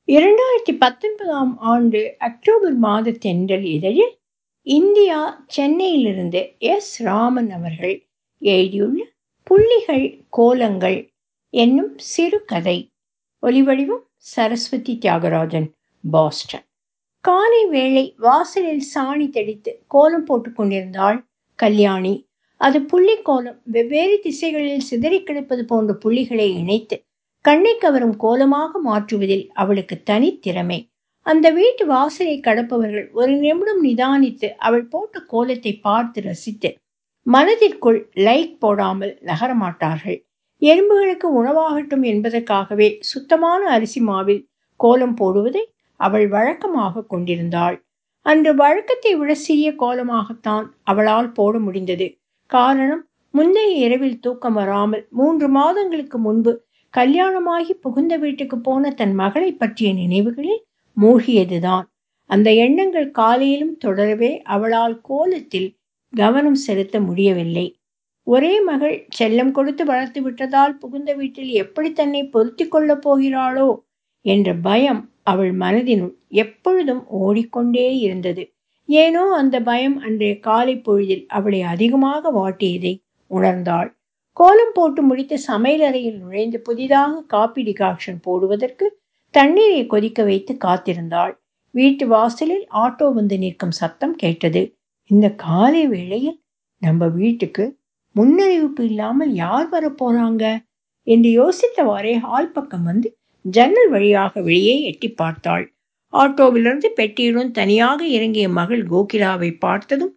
2019ஆம் ஆண்டு அக்டோபர் மாத தென்றல் இதழில் இந்தியா, சென்னையிலிருந்து எஸ். ராமன் அவர்கள் எழுதியுள்ள புள்ளிகள் கோலங்கள் என்னும் சிறுகதை. ஒலிவடிவம் சரஸ்வதி தியாகராஜன், பாஸ்டன். காலை வேளை வாசலில் சாணி தெளித்து கோலம் போட்டுக் கொண்டிருந்தாள் கல்யாணி. அது புள்ளிக்கோலம். வெவ்வேறு திசைகளில் சிதறி கிடப்பது போன்ற புள்ளிகளை இணைத்து கண்ணை கவரும் கோலமாக மாற்றுவதில் அவளுக்கு தனித்திறமை. அந்த வீட்டு வாசலை கடப்பவர்கள் ஒரு நிமிடம் நிதானித்து அவள் போட்ட கோலத்தை பார்த்து ரசித்து மனதிற்குள் லைக் போடாமல் நகரமாட்டார்கள். எறும்புகளுக்கு உணவாகட்டும் என்பதற்காகவே சுத்தமான அரிசி மாவில் கோலம் போடுவதை அவள் வழக்கமாக கொண்டிருந்தாள். அன்று வழக்கத்தை விட சிறிய கோலமாகத்தான் அவளால் போட முடிந்தது. காரணம், முந்தைய இரவில் தூக்கம் வராமல் 3 மாதங்களுக்கு முன்பு கல்யாணமாகி புகுந்த வீட்டுக்கு போன தன் மகளை பற்றிய நினைவுகளில் மூழ்கியதுதான். அந்த எண்ணங்கள் காலையிலும் தொடரவே அவளால் கோலத்தில் கவனம் செலுத்த முடியவில்லை. ஒரே மகள், செல்லம் கொடுத்து வளர்த்து விட்டதால் புகுந்த வீட்டில் எப்படி தன்னை பொருத்தி கொள்ளப் போகிறாளோ என்ற பயம் அவள் மனதினுள் எப்பொழுதும் ஓடிக்கொண்டே இருந்தது. ஏனோ அந்த பயம் அன்றைய காலை பொழுதில் அவளை அதிகமாக வாட்டியதை உணர்ந்தாள். கோலம் போட்டு முடித்து சமையலறையில் நுழைந்து புதிதாக காபி டிகாக்ஷன் போடுவதற்கு தண்ணீரை கொதிக்க வைத்து காத்திருந்தாள். வீட்டு வாசலில் ஆட்டோ வந்து நிற்கும் சத்தம் கேட்டது. இந்த காலை வேளையில் நம்ம வீட்டுக்கு முன்னறிவிப்பு இல்லாமல் யார் வரப்போறாங்க என்று யோசித்தவாறே ஹால் பக்கம் வந்து ஜன்னல் வழியாக வெளியே எட்டி பார்த்தாள். ஆட்டோவிலிருந்து பெட்டியுடன் தனியாக இறங்கிய மகள் கோகிலாவை பார்த்ததும்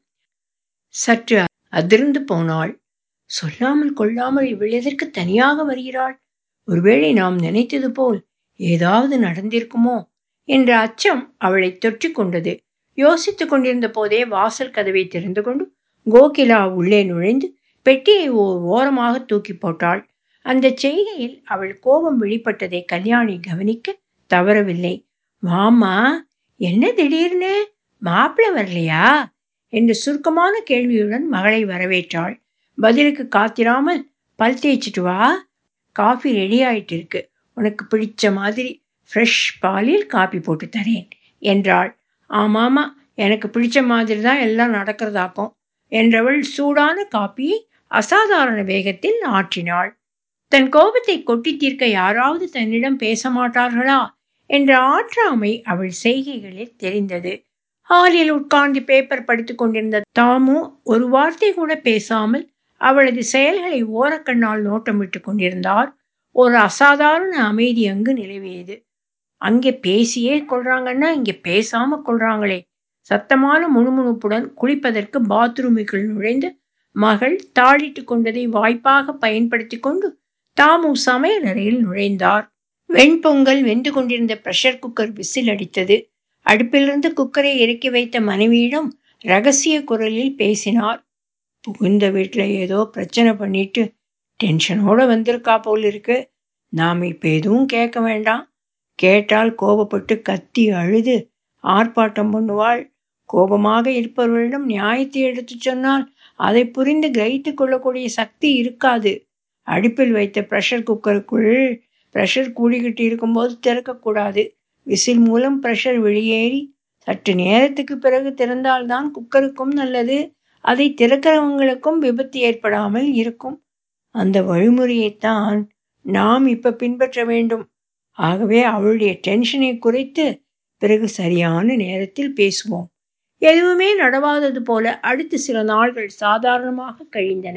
சற்று அதிர்ந்து போனாள். சொல்லாமல் கொள்ளாமல் இவள் எதற்கு தனியாக வருகிறாள்? ஒருவேளை நாம் நினைத்தது போல் ஏதாவது நடந்திருக்குமோ என்ற அச்சம் அவளை தொற்றி கொண்டது. யோசித்துக் கொண்டிருந்த போதே வாசல் கதவை திறந்து கொண்டு கோகிலா உள்ளே நுழைந்து பெட்டியை ஓரமாக தூக்கி போட்டாள். அந்த செய்கையில் அவள் கோபம் வெளிப்பட்டதை கல்யாணி கவனிக்க தவறவில்லை. வாமா, என்ன திடீர்னு, மாப்பிள்ளை வரலையா என்று சுருக்கமான கேள்வியுடன் மகளை வரவேற்றாள். பதிலுக்கு காத்திராமல், பல் தேய்ச்சிட்டு வா, காஃபி ரெடி ஆயிட்டு இருக்கு, உனக்கு பிடிச்ச மாதிரி ஃப்ரெஷ் பாலில் காப்பி போட்டு தரேன் என்றாள். ஆமாமா, எனக்கு பிடிச்ச மாதிரி தான் எல்லாம் நடக்கிறதாக்கும் என்றவள் சூடான காப்பியை அசாதாரண வேகத்தில் ஆற்றினாள். தன் கோபத்தை கொட்டி தீர்க்க யாராவது தன்னிடம் பேச மாட்டார்களா என்ற ஆற்றாமை அவள் செய்கைகளில் தெரிந்தது. ஹாலில் உட்கார்ந்து பேப்பர் படித்து கொண்டிருந்த தாமு ஒரு வார்த்தை கூட பேசாமல் அவளது செயல்களை ஓரக்கண்ணால் நோட்டமிட்டு கொண்டிருந்தார். ஒரு அசாதாரண அமைதி அங்கு நிலவியது. அங்கே பேசியே கொள்றாங்கன்னா இங்கே பேசாம கொள்றாங்களே. சத்தமான முணுமுணுப்புடன் குளிப்பதற்கு பாத்ரூமுக்குள் நுழைந்து மகள் தாளிட்டு கொண்டதை வாய்ப்பாக பயன்படுத்தி கொண்டு தாமு சமையல் அறையில் நுழைந்தார். வெண்பொங்கல் வெந்து கொண்டிருந்த பிரஷர் குக்கர் விசில் அடித்தது. அடுப்பிலிருந்து குக்கரை இறக்கி வைத்த மனைவியிடம் ரகசிய குரலில் பேசினார். புகுந்த வீட்டில் ஏதோ பிரச்சனை பண்ணிட்டு டென்ஷனோட வந்திருக்கா போல் இருக்கு. நாம் இப்போ எதுவும் கேட்க வேண்டாம். கேட்டால் கோபப்பட்டு கத்தி அழுது ஆர்ப்பாட்டம் பண்ணுவாள். கோபமாக இருப்பவர்களிடம் நியாயத்தை எடுத்து சொன்னால் அதை புரிந்து கிரகித்து கொள்ளக்கூடிய சக்தி இருக்காது. அடுப்பில் வைத்த பிரஷர் குக்கருக்குள் பிரஷர் கூடிக்கிட்டு இருக்கும்போது திறக்கக்கூடாது. விசில் மூலம் பிரஷர் வெளியேறி சற்று நேரத்துக்கு பிறகு திறந்தால்தான் குக்கருக்கும் நல்லது. அதை திறக்கிறவங்களுக்கும் விபத்து ஏற்படாமல் இருக்கும். அந்த வழிமுறையைத்தான் நாம் இப்ப பின்பற்ற வேண்டும். ஆகவே அவளுடைய டென்ஷனை குறைத்து பிறகு சரியான நேரத்தில் பேசுவோம். எதுவுமே நடவாதது போல அடுத்த சில நாள்கள் சாதாரணமாக கழிந்தன.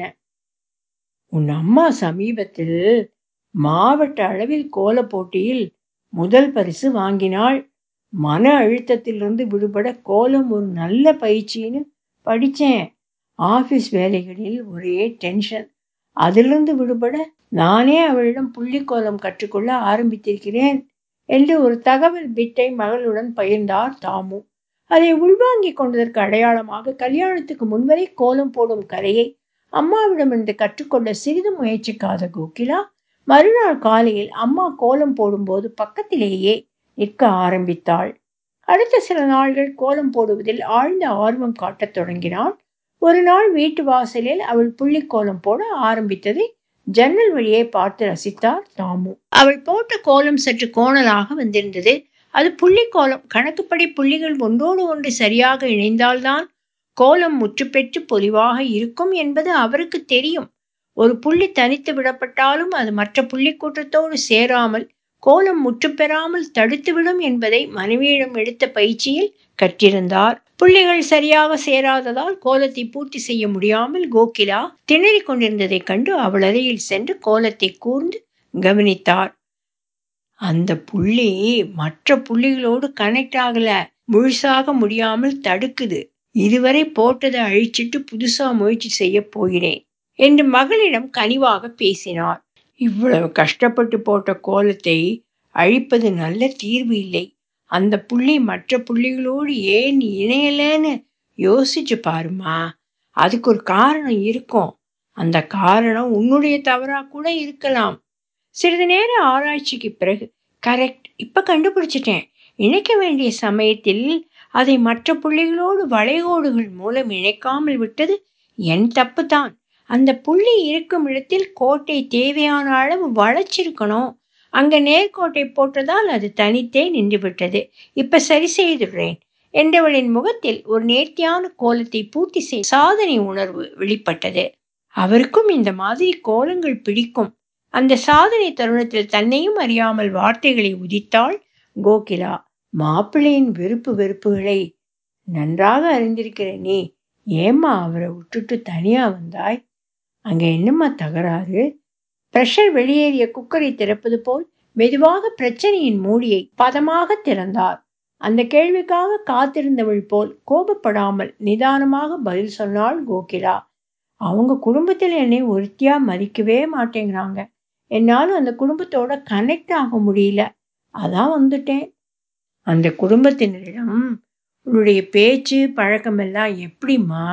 உன் அம்மா சமீபத்தில் மாவட்ட அளவில் கோல போட்டியில் முதல் பரிசு வாங்கினாள். மன அழுத்தத்திலிருந்து விடுபட கோலம் ஒரு நல்ல பயிற்சின்னு படித்தேன். ஆஃபீஸ் வேலைகளில் ஒரே டென்ஷன். அதிலிருந்து விடுபட நானே அவளிடம் புள்ளிக்கோலம் கற்றுக்கொள்ள ஆரம்பித்திருக்கிறேன் என்று ஒரு தகவல் பிட்டை மகளுடன் பகிர்ந்தார் தாமு. அதை உள்வாங்கிக் கொண்டதற்கு அடையாளமாக கல்யாணத்துக்கு முன்வரை கோலம் போடும் கலையை அம்மாவிடமிருந்து கற்றுக்கொள்ள சிறிதும் முயற்சிக்காத கோகிலா மறுநாள் காலையில் அம்மா கோலம் போடும்போது பக்கத்திலேயே நிற்க ஆரம்பித்தாள். அடுத்த சில நாள்கள் கோலம் போடுவதில் ஆழ்ந்த ஆர்வம் காட்டத் தொடங்கினாள். ஒரு நாள் வீட்டு வாசலில் அவள் புள்ளிக்கோலம் போட ஆரம்பித்ததை ஜன்னல் வழியே பார்த்து ரசித்தார் தாமு. அவள் போட்ட கோலம் சற்று கோணலாக வந்திருந்தது. அது புள்ளி கோலம். கணக்குப்படி புள்ளிகள் ஒன்றோடு ஒன்று சரியாக இணைந்தால்தான் கோலம் முற்றுப்பெற்று பொலிவாக இருக்கும் என்பது அவருக்கு தெரியும். ஒரு புள்ளி தனித்து விடப்பட்டாலும் அது மற்ற புள்ளி கூட்டத்தோடு சேராமல் கோலம் முற்றுப்பெறாமல் தடுத்துவிடும் என்பதை மனைவியிடம் எடுத்த பயிற்சியில் கற்றிருந்தார். புள்ளிகள் சரியாக சேராததால் கோலத்தை பூர்த்தி செய்ய முடியாமல் கோகிலா திணறிக் கொண்டிருந்ததைக் கண்டு அவள் அருகில் சென்று கோலத்தை கூர்ந்து கவனித்தார். அந்த புள்ளி மற்ற புள்ளிகளோடு கனெக்ட் ஆகல, முழுசாக முடியாமல் தடுக்குது. இதுவரை போட்டதை அழிச்சிட்டு புதுசா முயற்சி செய்ய போகிறேன் என்று மகளிடம் கனிவாக பேசினார். இவ்வளவு கஷ்டப்பட்டு போட்ட கோலத்தை அழிப்பது நல்ல தீர்வு இல்லை. அந்த புள்ளி மற்ற புள்ளிகளோடு ஏன் இணையலன்னு யோசிச்சு பாருமா. அதுக்கு ஒரு காரணம் இருக்கும். அந்த காரணம் உன்னுடைய தவறா கூட இருக்கலாம். சிறிது நேர ஆராய்ச்சிக்கு பிறகு, கரெக்ட், இப்ப கண்டுபிடிச்சிட்டேன். இணைக்க வேண்டிய சமயத்தில் அதை மற்ற புள்ளிகளோடு வளைகோடுகள் மூலம் இணைக்காமல் விட்டது என் தப்பு தான். அந்த புள்ளி இருக்கும் இடத்தில் கோட்டை தேவையான அளவு வளைச்சிருக்கணும். அங்க நேர்கோட்டை போட்டதால் அது தனித்தே நின்று விட்டது. இப்ப சரி செய்துடுறேன் என்றவளின் முகத்தில் ஒரு நேர்த்தியான கோலத்தை பூர்த்தி செய்த சாதனை உணர்வு வெளிப்பட்டது. அவருக்கும் இந்த மாதிரி கோலங்கள் பிடிக்கும். அந்த சாதனை தருணத்தில் தன்னையும் அறியாமல் வார்த்தைகளை உதித்தாள் கோகிலா. மாப்பிள்ளையின் விருப்பு வெறுப்புகளை நன்றாக அறிந்திருக்கிற நீ ஏம்மா அவரை விட்டுட்டு தனியா வந்தாய்? அங்க என்னம்மா தகராறு? பிரஷர் வெளியேறிய குக்கரை திறப்பது போல் மெதுவாக பிரச்சனையின் மூடியை பதமாக திறந்தார். அந்த கேள்விக்காக காத்திருந்தவள் போல் கோபப்படாமல் நிதானமாக பதில் சொன்னாள் கோகிலா. அவங்க குடும்பத்தில் என்னை ஒருத்தியா மதிக்கவே மாட்டேங்கிறாங்க. என்னாலும் அந்த குடும்பத்தோட கனெக்ட் ஆக முடியல. அதான் வந்துட்டேன். அந்த குடும்பத்தினரிடம் உன்னுடைய பேச்சு பழக்கம் எல்லாம் எப்படிம்மா?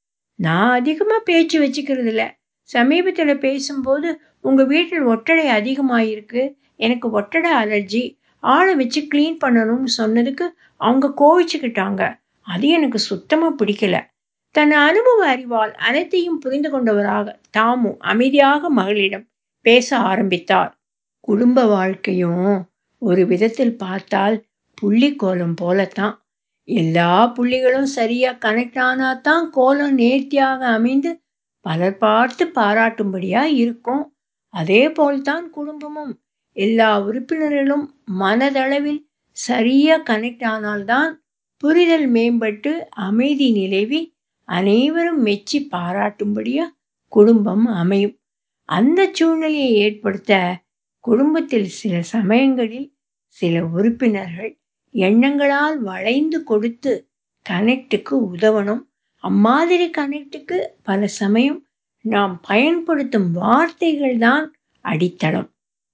நான் அதிகமா பேச்சு வச்சுக்கிறது இல்லை. சமீபத்துல பேசும்போது உங்க வீட்டில் ஒட்டடை அதிகமாயிருக்கு, எனக்கு ஒட்டடை அலர்ஜி, ஆளை வச்சு கிளீன் பண்ணணும்னு சொன்னதுக்கு அவங்க கோவிச்சுக்கிட்டாங்க. அது எனக்கு சுத்தமா பிடிக்கல. தன் அனுபவ அறிவால் அனைத்தையும் புரிந்து கொண்டவராக தாமு அமைதியாக மகளிடம் பேச ஆரம்பித்தார். குடும்ப வாழ்க்கையும் ஒரு விதத்தில் பார்த்தால் புள்ளி கோலம் போலத்தான். எல்லா புள்ளிகளும் சரியா கனெக்ட் ஆனாதான் கோலம் நேர்த்தியாக அமைந்து பலர் பார்த்து பாராட்டும்படியா இருக்கும். அதே போல்தான் குடும்பமும். எல்லா உறுப்பினர்களும் மனதளவில் சரியா கனெக்ட் ஆனால்தான் புரிதல் மேம்பட்டு அமைதி நிலவி அனைவரும் மெச்சி பாராட்டும்படியா குடும்பம் அமையும். அந்த சூழ்நிலையை ஏற்படுத்த குடும்பத்தில் சில சமயங்களில் சில உறுப்பினர்கள் எண்ணங்களால் வளைந்து கொடுத்து கனெக்டுக்கு உதவணும். அம்மாதிரி கனெக்டுக்கு பல சமயம் நாம் பயன்படுத்தும் வார்த்தைகள் தான் அடித்தளம்.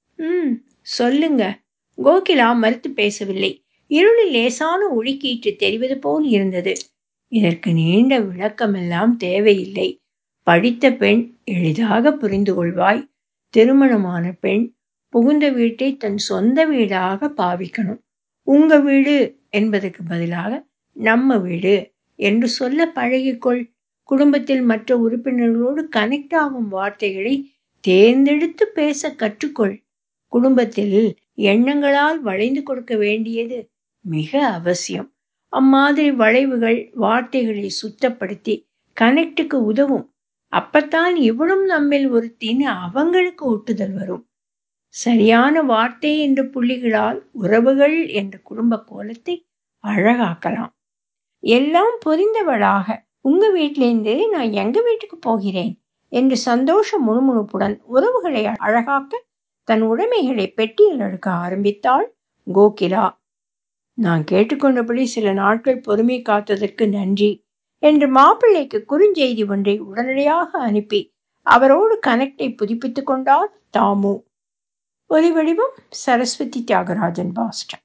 சொல்லுங்க. கோகிலா மறுத்து பேசவில்லை. இருளில் லேசான ஒளிக்கீற்று தெரிவது போல் இருந்தது. இதற்கு நீண்ட விளக்கமெல்லாம் தேவையில்லை. படித்த பெண் எளிதாக புரிந்து கொள்வாய். திருமணமான பெண் புகுந்த வீட்டை தன் சொந்த வீடாக பாவிக்கணும். உங்க வீடு என்பதற்கு பதிலாக நம்ம வீடு என்று சொல்ல பழகிக்கொள். குடும்பத்தில் மற்ற உறுப்பினர்களோடு கனெக்ட் ஆகும் வார்த்தைகளை தேர்ந்தெடுத்து பேச கற்றுக்கொள். குடும்பத்தில் எண்ணங்களால் வளைந்து கொடுக்க வேண்டியது மிக அவசியம். அம்மாதிரி வளைவுகள் வார்த்தைகளை சுத்தப்படுத்தி கனெக்டுக்கு உதவும். அப்பத்தான் இவளும் நம்மில் ஒருத்தின்னு அவங்களுக்கு ஒட்டுதல் வரும். சரியான வார்த்தை என்ற புள்ளிகளால் உறவுகள் என்ற குடும்ப கோலத்தை அழகாக்கலாம். எல்லாம் புரிந்தவளாக, உங்க வீட்டிலேருந்து நான் எங்க வீட்டுக்கு போகிறேன் என்று சந்தோஷ முணுமுணுப்புடன் உறவுகளை அழகாக்க தன் உடைமைகளை பெட்டியில் அடுக்க ஆரம்பித்தாள் கோகிலா. நான் கேட்டுக்கொண்டபடி சில நாட்கள் பொறுமை காத்ததற்கு நன்றி என்று மாப்பிள்ளைக்கு குறுஞ்செய்தி ஒன்றை உடனடியாக அனுப்பி அவரோடு கனெக்டை புதுப்பித்துக் கொண்டார் தாமு. ஒலி வடிவம் சரஸ்வதி தியாகராஜன், பாஸ்டன்.